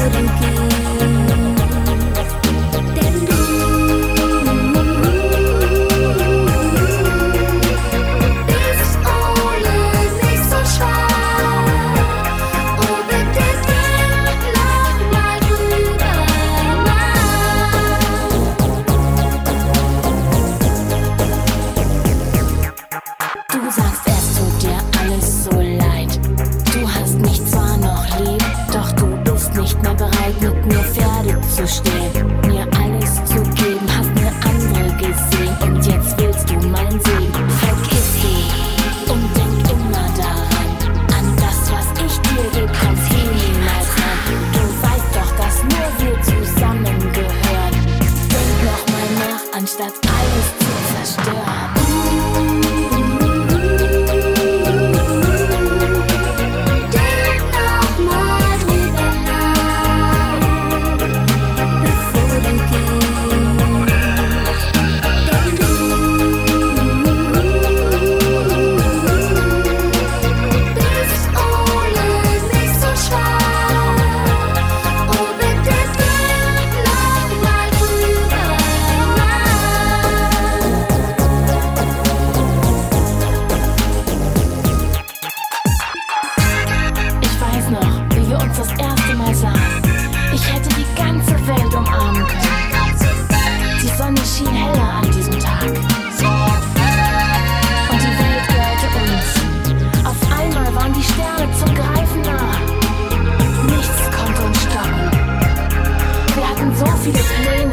Du sagst, es tut dir alles so leid. Du hast mich zwar noch lieb, doch du bist nicht mehr bereit, mit mir fertig zu stehen. Mir alles zu geben, hast mir andere gesehen und jetzt willst du mein Segen. Vergiss ihn und denk immer daran, an das, was ich dir geb, kommst niemals ran. Du weißt doch, dass nur wir zusammengehören. Denk noch mal nach, anstatt alles zu zerstören. Das erste Mal sahen, ich hätte die ganze Welt umarmen können. Die Sonne schien heller an diesem Tag und die Welt gehörte uns. Auf einmal waren die Sterne zum Greifen nah. Nichts konnte uns stoppen. Wir hatten so viele Pläne.